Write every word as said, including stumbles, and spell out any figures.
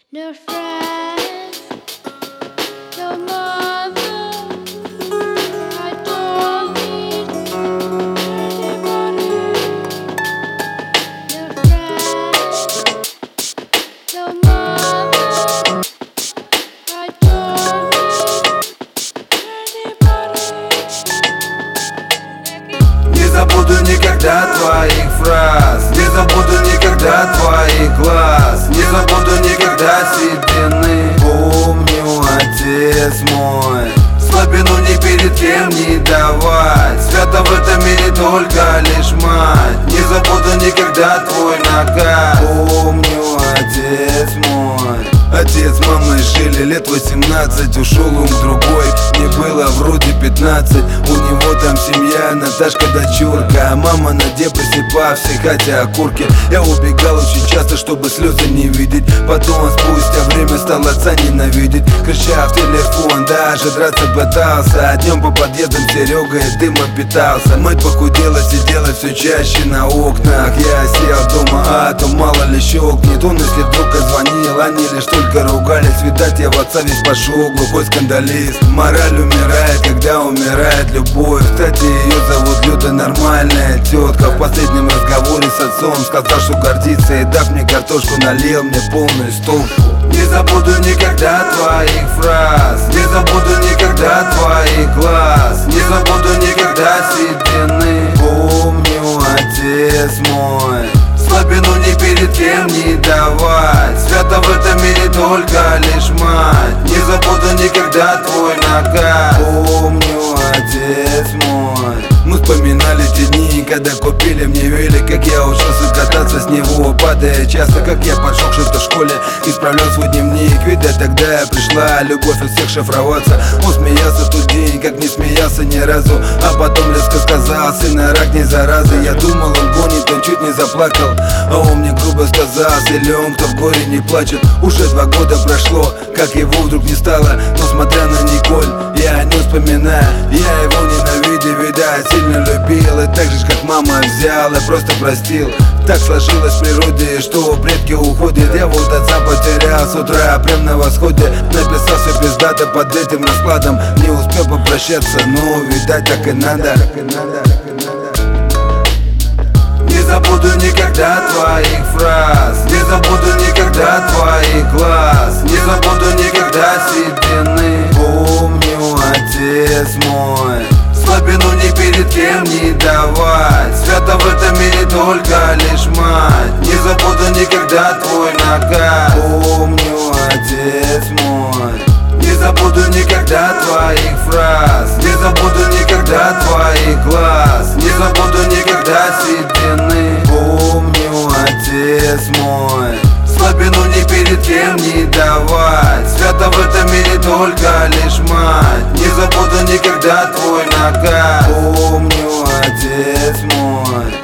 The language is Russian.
No friends, no mother. I don't need anybody. No friends, no mother. I don't need anybody. Не забуду никогда твоих фраз, не забуду никогда твоих глаз, не забуду никогда седины. Помню, отец мой, слабину ни перед кем не давать. Свято в этом мире только лишь мать. Не забуду никогда твой наказ. Помню, отец мой. Отец, мама жили лет восемнадцать, ушел он к другой, мне было вроде пятнадцать. У него там семья, Наташка, дочурка, а мама на депрессе по всей окурки. Я убегал очень часто, чтобы слезы не видеть. Потом спустя время стал отца ненавидеть, крича в телефон, даже драться пытался. А днем по подъездам Серега и дымом питался. Мать похудела, сидела все чаще на окнах. Я сел дома, а то мало ли щелкнет. Он, если вдруг звонил, они лишь только ругались. Видать, я в отца весь пошел, глухой скандалист. Мораль умирает, когда умирает любовь. Кстати, ее зовут Люда, нормальная тетка. В последнем разговоре с отцом сказал, что гордится, и дав мне картошку, налил мне полную стопку. Не забуду никогда твоих фраз, не забуду никогда твоих глаз, не забуду никогда седины. Помню, отец мой, слабину ни перед кем не давать. Свято в этом мире только лишь мать. Не забуду никогда твой наказ. Помню, отец мой. Мы вспоминали те дни, когда купили мне велик, как я учился кататься с него, падая часто, как я подшел что-то в школе, исправлял свой дневник. Видать, тогда пришла любовь у всех шифроваться. Он смеялся в тот день, как не смеялся ни разу, а потом резко сказал: сына, рак не зараза. Я думал, он гонит, он чуть не заплакал, а он мне грубо сказал: силен, кто в горе не плачет. Уже два года прошло, как его вдруг не стало. Но смотря на Николь, я не вспоминаю. Я его ненавидел, видать, сильно любил. И так же, как мама взял, я просто простил. Так сложилось в природе, что предки уходят. Я вот отца потерял с утра, прям на восходе. Написал все пиздато под этим раскладом. Не успел попрощаться, но видать, так и надо. Не забуду никогда твоих фраз, не забуду никогда твоих глаз, не забуду никогда седины. Помню, отец мой, слабину ни перед кем не давать. Свято в этом мире только лишь мать. Не забуду никогда твой наказ. Помню, отец мой. Не забуду никогда твоих фраз, не забуду никогда твоих глаз, не забуду никогда седины. Помню, отец мой, слабину ни перед кем не давать. Свято в этом мире только лишь мать. Не забуду никогда твой наказ. Помню, отец мой.